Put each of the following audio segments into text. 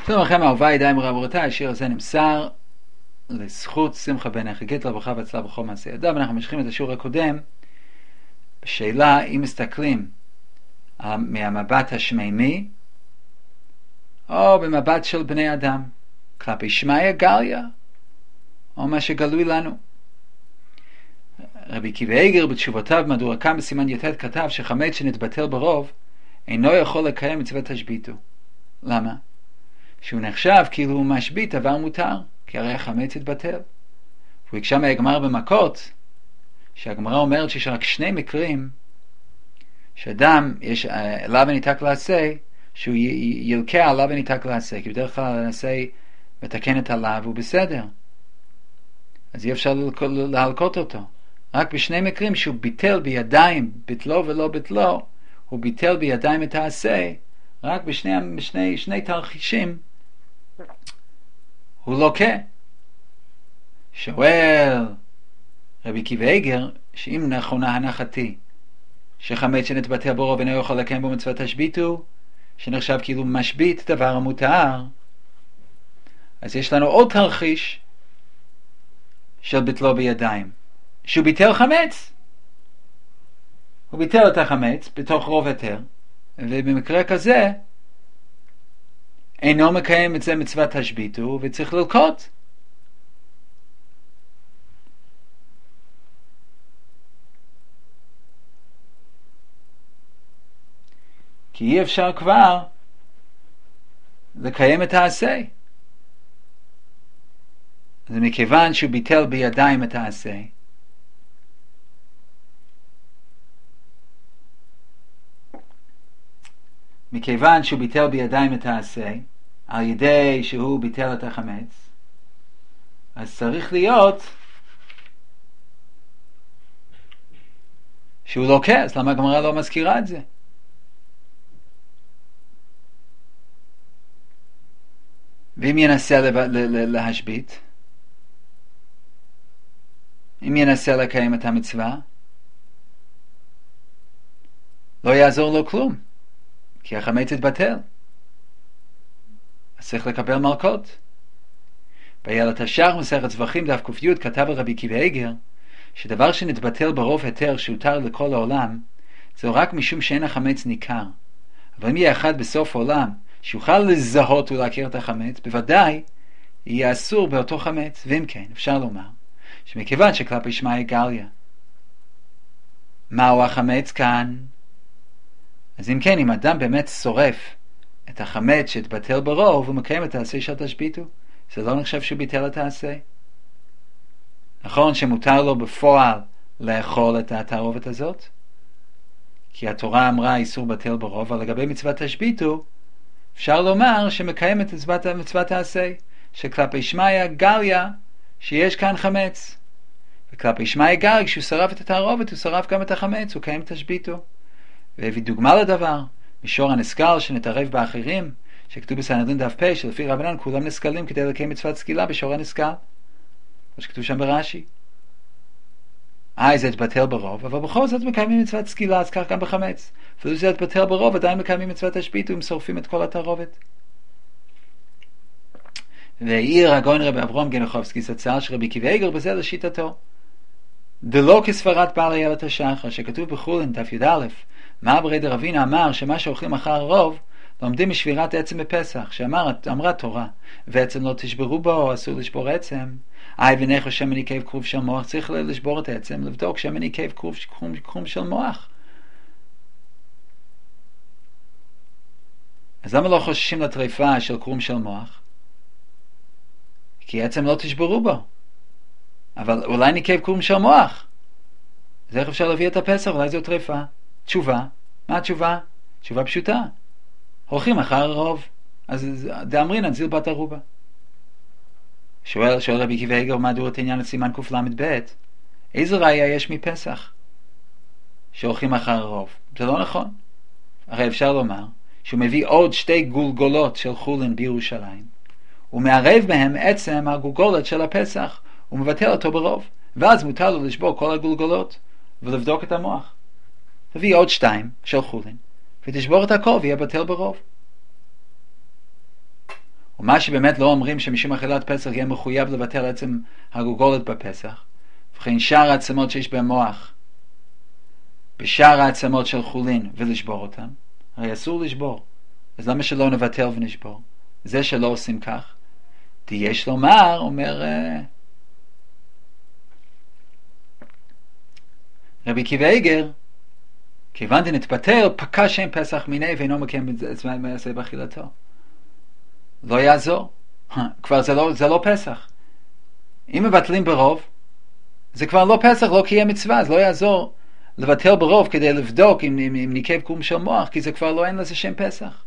שלום לכם, אהוביי, ידיי רבותיי, השיר הזה נמסר לזכות שמחה בן חגית לברכה והצלחה בכל מעשה ידיו. ואנחנו ממשיכים את השיעור הקודם בשאלה אם מסתכלים מהמבט השמימי או במבט של בני אדם, כלפי שמעיה גליה או מה שגלוי לנו. רבי עקיבא איגר בתשובותיו במהדורתא בסימן י"ט כתב שחמץ שנתבטל ברוב אינו יכול לקיים מצוות תשביתו. למה? שהוא נחשב כאילו הוא משבית דבר מותר, כי הרי החמץ התבטל. הוא הקשה מהגמרא במכות, שהגמרא אומרת שיש רק שני מקרים שאדם יש עליו וניתק לעשה, שהוא ילקה עליו וניתק לעשה, כי בדרך כלל לעשה מתקן את עליו והוא בסדר, אז אי אפשר להלקות אותו. רק בשני מקרים שהוא ביטל בידיים, ביטלו ולא ביטלו, הוא ביטל בידיים את העשה, רק בשני תרחישים הוא לוקה. שואל רבי עקיבא איגר, שאם נכונה הנחתי שחמץ שנתבטל ברוב אינו יכול לקיים בו מצוות תשביתו, שנחשב כאילו משבית דבר המותר, אז יש לנו עוד תרחיש של ביטלו בידיים, שהוא ביטל חמץ, הוא ביטל את החמץ בתוך רוב היתר, ובמקרה כזה אינו מקיים את זה מצוות תשביתו וצריך ללקות. כי אי אפשר כבר לקיים את העשה. אז מכיוון שהוא ביטל בידיים את העשה, מכיוון שהוא ביטל בידיים את העשה, על ידי שהוא ביטל את החמץ, אז צריך להיות שהוא לוקה. אז למה הגמרא לא מזכירה את זה? ואם ינסה להשבית, אם ינסה לקיים את המצווה, לא יעזור לו כלום, כי החמץ התבטל. אז צריך לקבל מלקות. באיילת השח מסכת זבחים דף ק"י כתב רבי עקיבא איגר שדבר שנתבטל ברוב היתר שהותר לכל העולם, זהו רק משום שאין החמץ ניכר. אבל אם יהיה אחד בסוף העולם שיוכל לזהות ולהכיר את החמץ, בוודאי יהיה אסור באותו חמץ. ואם כן, אפשר לומר שמכיוון שכלפי שמעיה גליה מהו החמץ כאן, אז אם כן, אם אדם באמת שורף את החמץ שהתבטל ברוב, הוא מקיים את העשה של תשביתו. זה לא נחשב שהוא ביטל את העשה. נכון שמותר לו בפועל לאכול את התערובת הזאת, כי התורה אמרה איסור בטל ברוב, אבל לגבי מצוות תשביתו אפשר לומר שמקיים את מצוות העשה, שכלפי שמעיה גליה שיש כאן חמץ, וכלפי שמעיה גליה כשהוא שרף את התערובת הוא שרף גם את החמץ, הוא קיים תשביתו. והביא דוגמה לדבר משור הנסקל שנתערב באחרים, שכתוב בסנהדרין דף פ' שלפי רבנן כולם נסקלים כדי לקיים מצוות סקילה בשור הנסקל, כמו שכתוב שם ברש"י. זה התבטל ברוב, אבל בכל זאת מקיימים מצוות סקילה, אז כך גם בחמץ. אפילו זה התבטל ברוב, עדיין מקיימים מצוות תשביתו אם שורפים את כל התערובת. והעיר הגאון רבי אברהם גנחובסקי זצ"ל שרבי עקיבא איגר בזה לשיטתו, דלא כסברת בעל איילת השחר, שכתוב בחולין דף י"א, מעברי דרבינה אמר שמה שאוכלים אחר הרוב לומדים משבירת עצם בפסח, שאמרה תורה ועצם לא תשברו בו, אסור לשבור עצם. ונכו שמן עיכב כרוב של מוח, צריך לשבור את העצם, לבדוק שמן עיכב כרוב של מוח. אז למה לא חוששים לטריפה של כרוב של מוח? כי עצם לא תשברו בו, אבל אולי ניקב כרוב של מוח, אז איך אפשר להביא את הפסח? אולי זו טריפה. תשובה, מה התשובה? תשובה פשוטה, הולכים אחר הרוב, אז דאמרינן זיל בת ערובה. שואל רבי עקיבא איגר מהדורת עניין לסימן קל"ב, איזו ראיה יש מפסח שהולכים אחר הרוב? זה לא נכון. הרי אפשר לומר שהוא מביא עוד שתי גולגולות של חולין בירושלים, הוא מערב בהם עצם הגולגולת של הפסח, הוא מבטל אותו ברוב, ואז מותר לו לשבור כל הגולגולות ולבדוק את המוח. תביא עוד 2 של חולין ותשבור את הכל ויהיה בטל ברוב. ומה שבאמת לא אומרים שמשום אכילת פסח יהיה מחויב לבטל עצם הגולגולת בפסח, וכן שאר העצמות שיש במוח, בשאר העצמות של חולין ולשבור אותם, הרי אסור לשבור, אז למה שלא נבטל ונשבור? זה שלא עושים כך, יש לומר, אומר רבי עקיבא איגר, כיוון דנתבטל פקע שם פסח מיני ואינו מקיים את זה מעשה באכילתו. לא יעזור, כבר זה לא פסח. אם מבטלים ברוב, זה כבר לא פסח, לא קיים מצווה, אז לא יעזור לבטל ברוב כדי לבדוק אם ניקב קום של מוח, כי זה כבר לא, אין לזה שם פסח.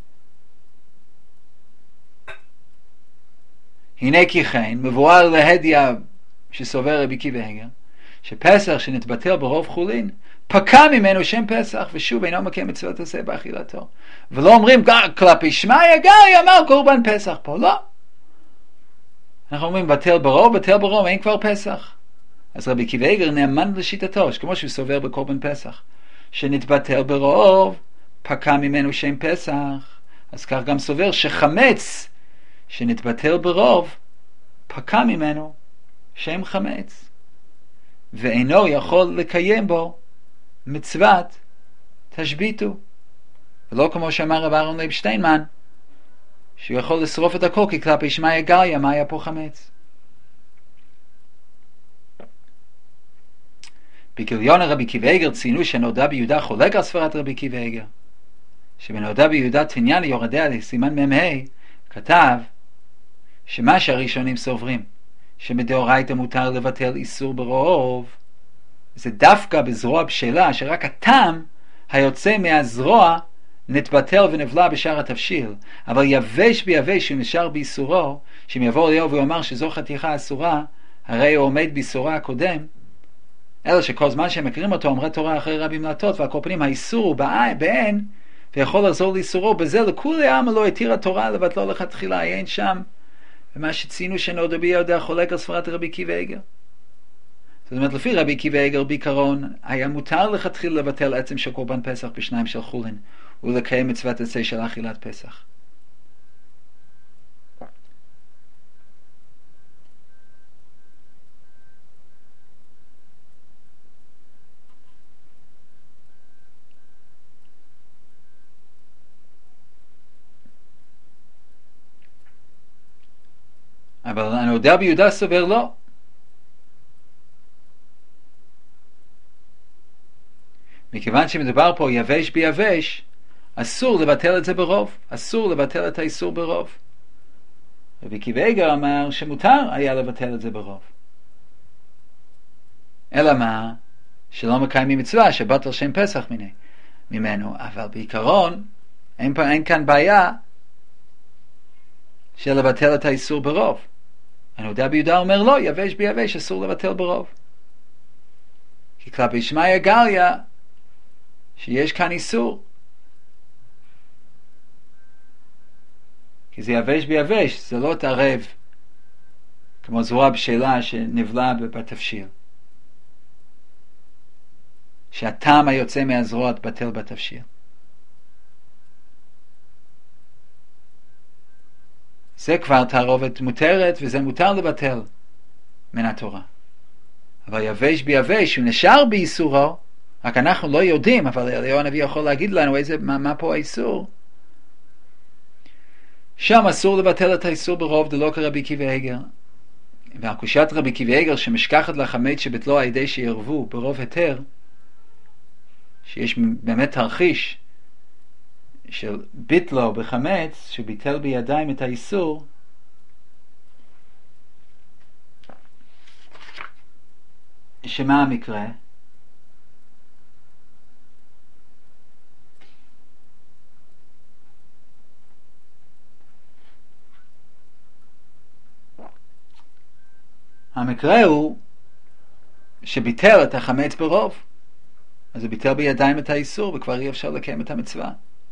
הנה כי כן, מבואר להדיה שסובר רבי עקיבא איגר, שפסח שנתבטל ברוב חולין, פקע ממנו שם פסח, ושוב אינו מקיים מצוות עשה באכילתו. ולא אומרים כלפי שמעיה גריה אמר קורבן פסח פה, לא. אנחנו אומרים בטל ברוב, אין כבר פסח. אז רבי עקיבא איגר נאמן לשיטתו, כמו שהוא סובר בקורבן פסח, שנתבטל ברוב, פקע ממנו שם פסח. אז כך גם סובר שחמץ שנתבטל ברוב, פקע ממנו שם חמץ, ואינו יכול לקיים בו מצוות תשביתו. ולא כמו שאמר רב אהרון לייב שטיינמן, שהוא יכול לשרוף את הכל, כי כלפי שמעיה גריה, מה היה פה חמץ? בגיליון רבי עקיבא איגר ציינו שנודע ביהודה חולק על ספרת רבי עקיבא איגר, שבנודע ביהודה תניא ליורדיה לסימן מ"ה כתב שמה שהראשונים סוברים שמדאורייתא מותר לבטל איסור ברוב, זה דווקא בזרוע בשלה, שרק הטעם היוצא מהזרוע נתבטל ונבלע בשאר התבשיל, אבל יבש ביבש הוא נשאר באיסורו, שאם יבוא אליהו ויאמר שזו חתיכה אסורה, הרי הוא עומד באיסורה הקודם, אלא שכל זמן שהם מכירים אותו אומרי תורה אחרי רבים לעטות, ועל כל פנים האיסור הוא בעין, ויכול לחזור לאיסורו, בזה לכולי עלמא לא התירה תורה לבטלו לכתחילה, אין שם ומה שציינו שנודע ביהודה חולק על ספרת רבי עקיבא איגר. זאת אומרת, לפי רבי עקיבא איגר בעיקרון היה מותר לכתחילה לבטל עצם של קורבן פסח בשניים של חולין ולקיים מצוות עשה של אכילת פסח. אבל אני יודע ביהודה סובר לא. מכיוון שמדובר פה יבש ביבש, אסור לבטל את זה ברוב, אסור לבטל את האיסור ברוב. רבי עקיבא איגר אמר שמותר היה לבטל את זה ברוב. אלא מה? שלא מקיימים מצווה שבטל שם פסח ממנו, אבל בעיקרון אין כאן בעיה של לבטל את האיסור ברוב. אני יודע ביהודה אומר לא, יבש ביבש אסור לבטל ברוב. כי כלפי שמעיה גריה שיש כאן איסור. כי זה יבש ביבש, זה לא תערב כמו זרוע בשלה שנבלע בתבשיל. שהטעם היוצא מהזרוע בטל בתבשיל. זה כבר תערובת מותרת, וזה מותר לבטל מן התורה. אבל יבש ביבש, הוא נשאר באיסורו, רק אנחנו לא יודעים, אבל אליהו הנביא יכול להגיד לנו מה פה האיסור. שם אסור לבטל את האיסור ברוב, דלא כרבי עקיבא איגר. והקושיית רבי עקיבא איגר שמשכחת לחמץ שבטלו על ידי שירבו ברוב היתר, שיש באמת תרחיש של ביטלו בחמץ, שביטל בידיים את האיסור, שמה המקרה? המקרה הוא שביטל את החמץ ברוב, אז הוא ביטל בידיים את האיסור וכבר אי אפשר לקיים את המצווה.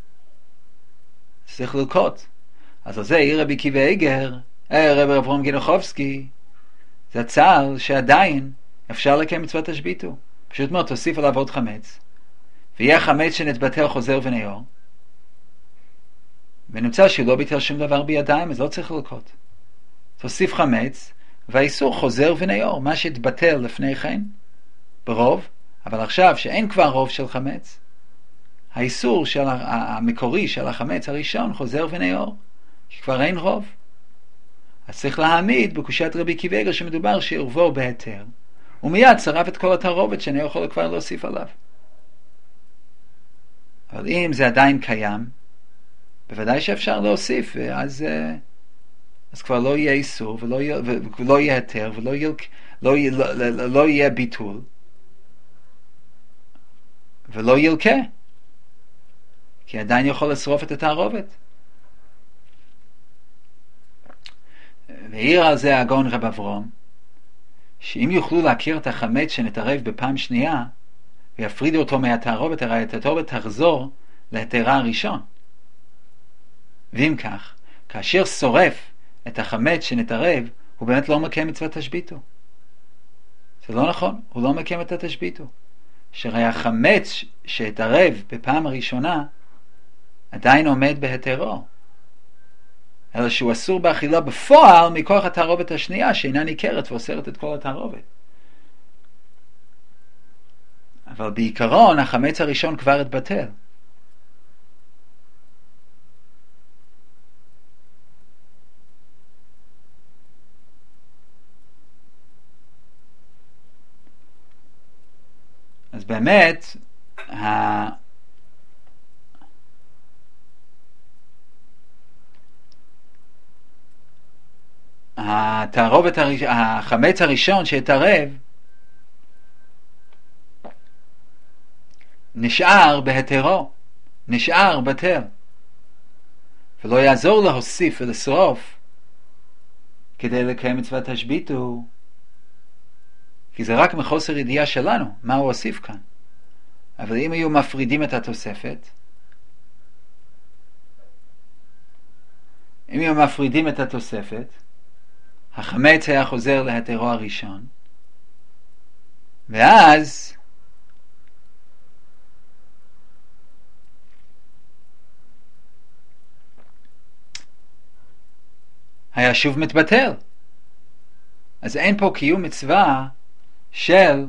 צריך ללקות. אז על זה העיר רבי עקיבא איגר, רבי אברהם גינוחובסקי, זה הצער שעדיין אפשר לקיים מצוות תשביתו. פשוט מאוד תוסיף עליו עוד חמץ, ויהיה חמץ שנתבטל חוזר ונאור, ונמצא שהוא לא ביטל שום דבר בידיים, אז לא צריך ללקות. תוסיף חמץ, והאיסור חוזר ונאור, מה שהתבטל לפני כן, ברוב, אבל עכשיו שאין כבר רוב של חמץ, האיסור המקורי של החמץ הראשון חוזר ונאור, כי כבר אין רוב. אז צריך להעמיד בקושיית רבי עקיבא שמדובר שערבו בהיתר, ומיד שרף את כל התערובת שאני יכול כבר להוסיף עליו. אבל אם זה עדיין קיים, בוודאי שאפשר להוסיף, אז כבר לא יהיה איסור, ולא יהיה היתר, ולא יהיה ביטול, ולא ילקה, כי עדיין יכול לשרוף את התערובת. והעיר על זה הגאון רב אברום, שאם יוכלו להכיר את החמץ שנתערב בפעם שנייה, ויפרידו אותו מהתערובת, הרי התערובת תחזור להיתרה הראשון. ואם כך, כאשר שורף את החמץ שנתערב, הוא באמת לא מקיים מצוות תשביתו. זה לא נכון, הוא לא מקיים את התשביתו. שהרי החמץ שהתערב בפעם הראשונה, עדיין עומד בהיתרו. אלא שהוא אסור באכילה בפועל מכוח התערובת השנייה, שאינה ניכרת ואוסרת את כל התערובת. אבל בעיקרון החמץ הראשון כבר התבטל. אז באמת החמץ הראשון שהתערב נשאר בהיתרו, נשאר בטל, ולא יעזור להוסיף ולשרוף כדי לקיים מצוות תשביתו, כי זה רק מחוסר ידיעה שלנו מה הוא הוסיף כאן. אבל אם היו מפרידים את התוספת, החמץ היה חוזר להיתרו הראשון, ואז היה שוב מתבטל. אז אין פה קיום מצווה של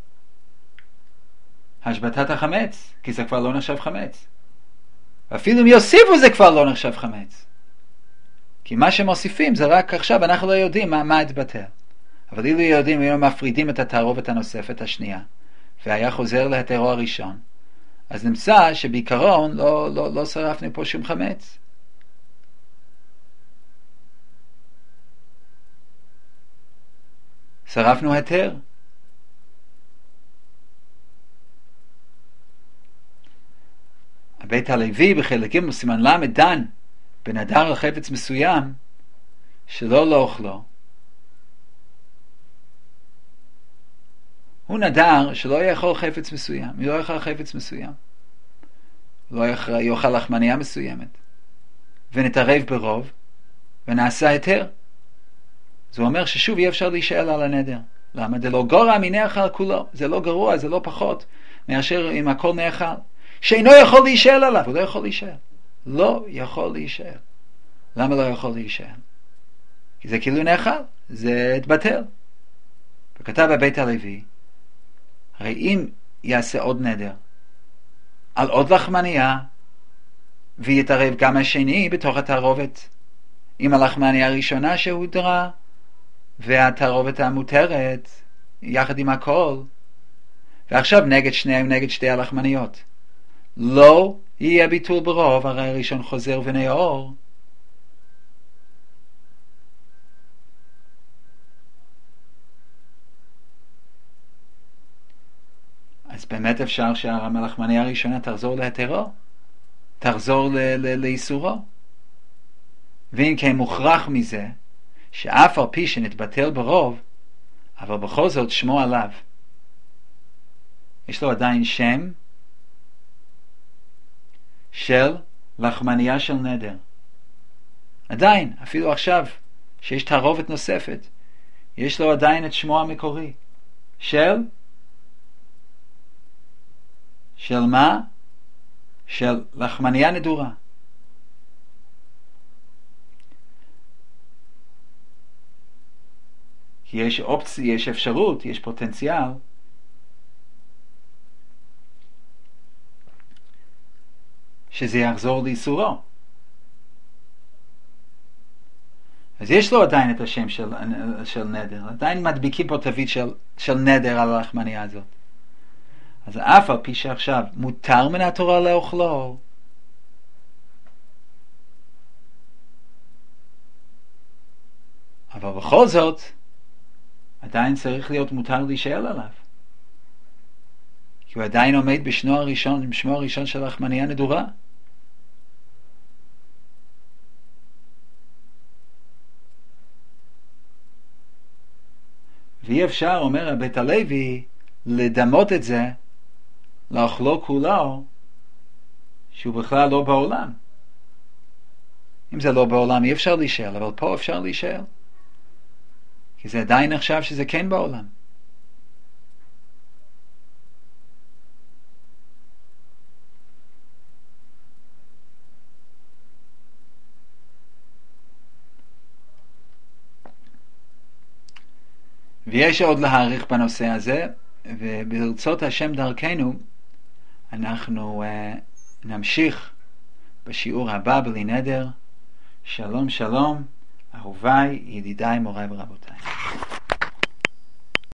השבתת החמץ, כי זה כבר לא נחשב חמץ. ואפילו אם יוסיפו זה כבר לא נחשב חמץ. כי מה שמוסיפים זה רק עכשיו, אנחנו לא יודעים מה התבטל. אבל אילו יודעים, אם מפרידים את התערובת הנוספת השנייה, והיה חוזר להיתרו הראשון, אז נמצא שבעיקרון לא שרפנו פה שום חמץ. שרפנו היתר. הבית הלוי בחלק ג' סימן ל' דן בנדר על חפץ מסוים שלא לאוכלו. הוא נדר שלא יאכל חפץ מסוים, לא יאכל חפץ מסוים, לא יאכל לחמניה מסוימת, ונתערב ברוב ונעשה היתר. זה אומר ששוב אי אפשר להישאל על הנדר. למה? זה לא גורע מנאכל כולו, זה לא גרוע, זה לא פחות מאשר אם הכל נאכל, שאינו יכול להישאל עליו. הוא לא יכול להישאל, לא יכול להישאל. למה לא יכול להישאל? כי זה כאילו נאכל, זה התבטל. וכתב בבית הלוי, הרי אם יעשה עוד נדר על עוד לחמניה, ויתערב גם השני בתוך התערובת עם הלחמניה הראשונה שהודרה והתערובת המותרת יחד עם הכל, ועכשיו נגד שניהם, נגד שתי הלחמניות, לא יהיה ביטול ברוב, הרי הראשון חוזר ונאור. אז באמת אפשר שהלחמניה הראשונה תחזור להיתרו, תחזור לאיסורו. ואם כן מוכרח מזה שאף על פי שנתבטל ברוב, אבל בכל זאת שמו עליו, יש לו עדיין שם של לחמניה של נדר. עדיין, אפילו עכשיו שיש תערובת נוספת, יש לו עדיין את שמו המקורי של מה? של לחמניה נדורה. כי יש אופציה, יש אפשרות, יש פוטנציאל שזה יחזור לאיסורו. אז יש לו עדיין את השם של נדר, עדיין מדביקים פה תווית של נדר על הרחמניה הזאת. אז אף על פי שעכשיו מותר מן התורה לאוכלו, אבל בכל זאת עדיין צריך להיות מותר להישאל עליו, כי הוא עדיין עומד בשמו הראשון של הרחמניה נדורה. ואי אפשר, אומר בית הלוי, לדמות את זה לאכלו כולו שהוא בכלל לא בעולם. אם זה לא בעולם אי אפשר להישאל, אבל פה אפשר להישאל, כי זה עדיין נחשב שזה כן בעולם. ויש עוד להעריך בנושא הזה, וברצות השם דרכנו אנחנו נמשיך בשיעור הבא בלי נדר. שלום שלום, אהוביי, ידידיי, מוריי ורבותיי.